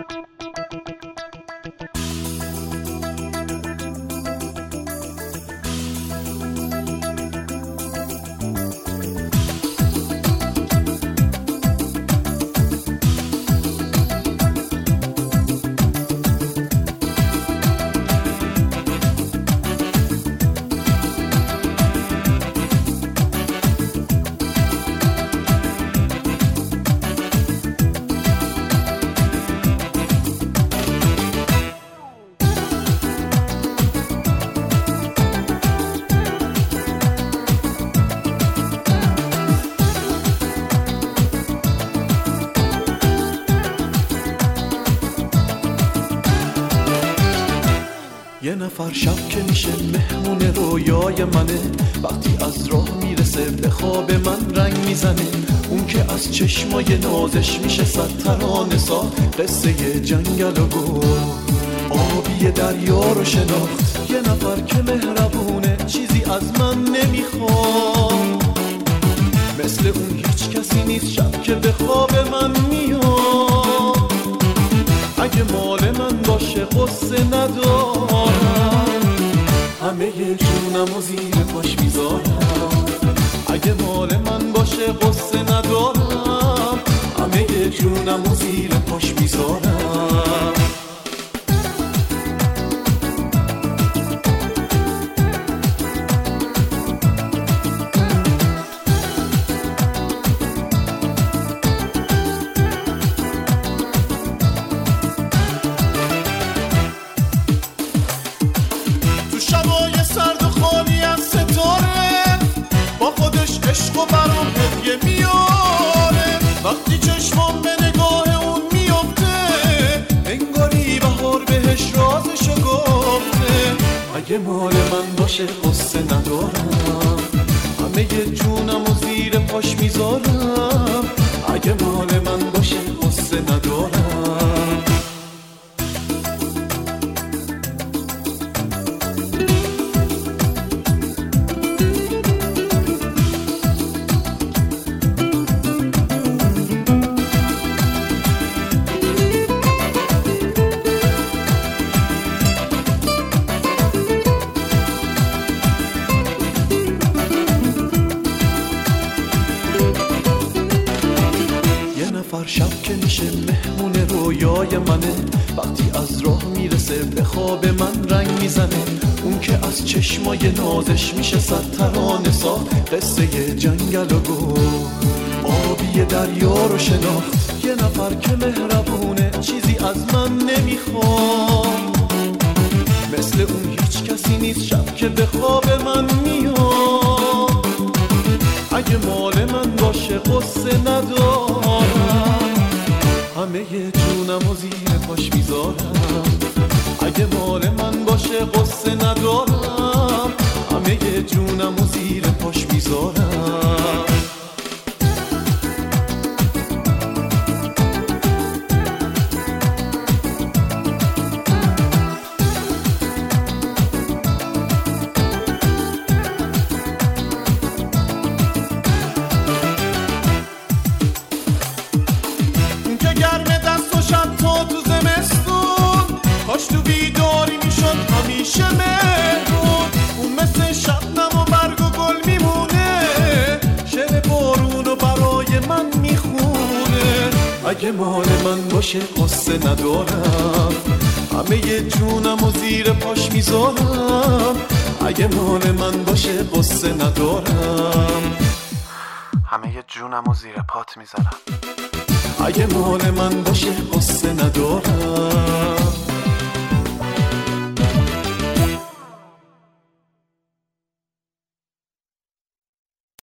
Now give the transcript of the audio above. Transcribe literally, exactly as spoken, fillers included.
یه نفر شب که میشه مهمون رویای منه، وقتی از راه میرسه به خواب من رنگ میزنه. اون که از چشمای نازش میشه صد ترانه سا، قصه جنگل و گل آبی دریا رو شناخت. یه نفر که مهربونه چیزی از من نمیخواد، مثل اون هیچ کسی نیست شب که به خواب من میاد. اگه مال من باشه قصه ندارم، همه جونم و زیر پاش میذارم. اگه مال من باشه قصه ندارم، همه جونم و زیر پاش میذارم. عشق و برام هدیه میاره، وقتی چشمام به نگاه اون میفته، انگاری بهار بهش رازشو گفته. اگه مال من باشه قصه ندارم، همه جونم و زیر پاش میذارم. اگه مال من باشه قصه ندارم. نفر شب که میشه مهمون رویای منه، وقتی از راه میرسه به خواب من رنگ میزنه. اون که از چشمای نازش میشه صد ترانه سا، قصه جنگل و گل آبی دریا رو شناخت. یه نفر که مهربونه چیزی از من نمیخواد، مثل اون هیچ کسی نیست شب که به خواب من میاد. اگه مال من باشه قصه ندارم، همه جونم و زیر پاش میذارم. اگه مال من باشه قصه ندارم، همه جونم و زیر پاش میذارم. کاش تو بیداری میشد همیشه مهرون، اون مثل شبنم و برگ و گل میمونه، شعر بارونو برای من میخونه. اگه مال من باشه قصه ندارم، همه جونم و زیر پاش میذارم. اگه مال من باشه قصه ندارم، همه جونم و زیر پات میذارم. اگه مال من باشه قصه ندارم.